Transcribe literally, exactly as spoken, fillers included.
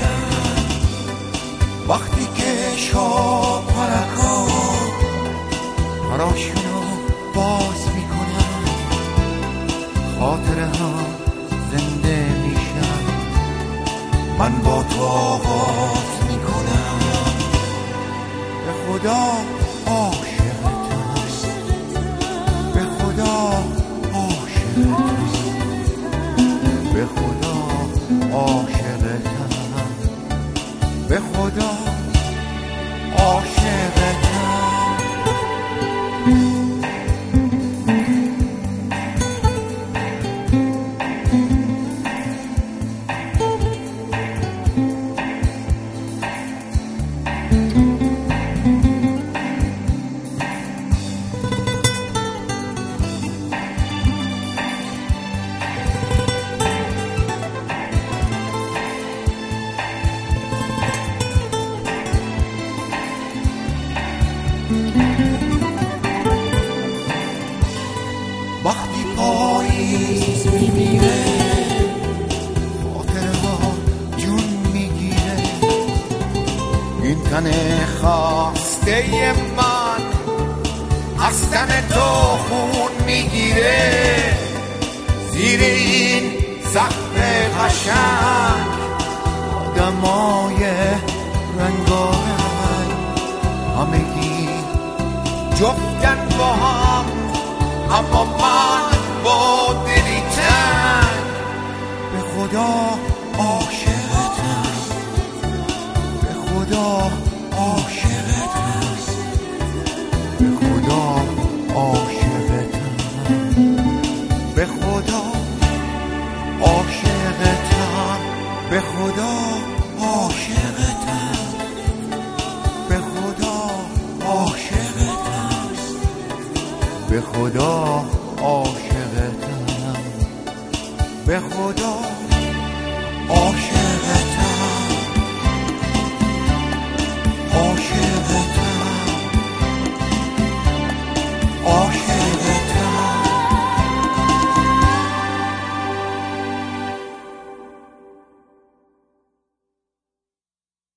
میشن وقتی که شب پرکا پراشونو باز میکنن، خاطره هم زنده میشن. من با تو آغاز میکنم، به خدا عاشقتم، به خدا عاشقتم، به خدا عاشقتم، به خدا عاشقتم. وقتی پاییز میمیره خاطره ها جون میگیره، این تن خواسته من از تن تو خون میگیره. زیر این سقف قشنگ آدمای رنگارنگ همگی جفتن با هم، اما من با دلی تنگ به خدا عاشقتم، به خدا عاشقتم، به خدا عاشقتم، به خدا عاشقتم، به خدا عاشقتم، به خدا عاشقتم، به خدا عاشقتم، به خدا عاشقتم.